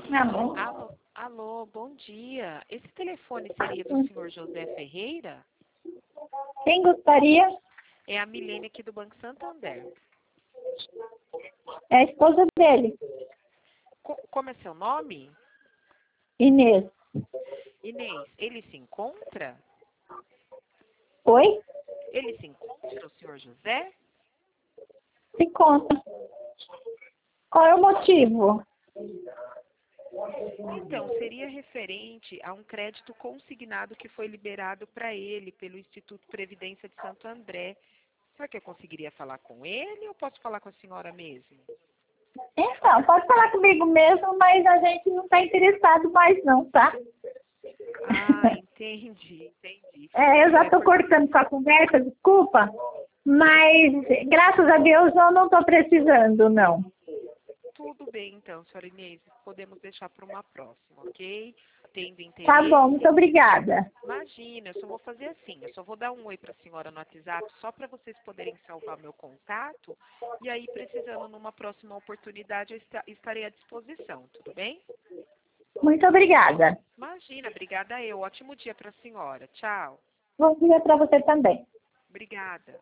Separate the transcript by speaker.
Speaker 1: Alô?
Speaker 2: Alô, bom dia. Esse telefone seria do senhor José Ferreira?
Speaker 1: Quem gostaria?
Speaker 2: É a Milene aqui do Banco Santander.
Speaker 1: É a esposa dele,
Speaker 2: Como é seu nome?
Speaker 1: Inês.
Speaker 2: Inês, ele se encontra?
Speaker 1: Oi?
Speaker 2: Ele se encontra, o senhor José?
Speaker 1: Se conta. Qual é o motivo?
Speaker 2: Então, seria referente a um crédito consignado que foi liberado para ele pelo Instituto Previdência de Santo André. Será que eu conseguiria falar com ele ou posso falar com a senhora mesmo?
Speaker 1: Então, pode falar comigo mesmo, mas a gente não está interessado mais não, tá?
Speaker 2: Ah, entendi.
Speaker 1: Eu já estou cortando sua conversa, desculpa, mas graças a Deus eu não estou precisando, não.
Speaker 2: Tudo bem, então, senhora Inês. Podemos deixar para uma próxima, ok? Tendo interesse.
Speaker 1: Tá bom, muito obrigada.
Speaker 2: Imagina, eu só vou fazer assim. Eu só vou dar um oi para a senhora no WhatsApp, só para vocês poderem salvar meu contato. E aí, precisando numa próxima oportunidade, eu estarei à disposição, tudo bem?
Speaker 1: Muito obrigada.
Speaker 2: Imagina, obrigada eu. Ótimo dia para a senhora. Tchau.
Speaker 1: Bom dia para você também.
Speaker 2: Obrigada.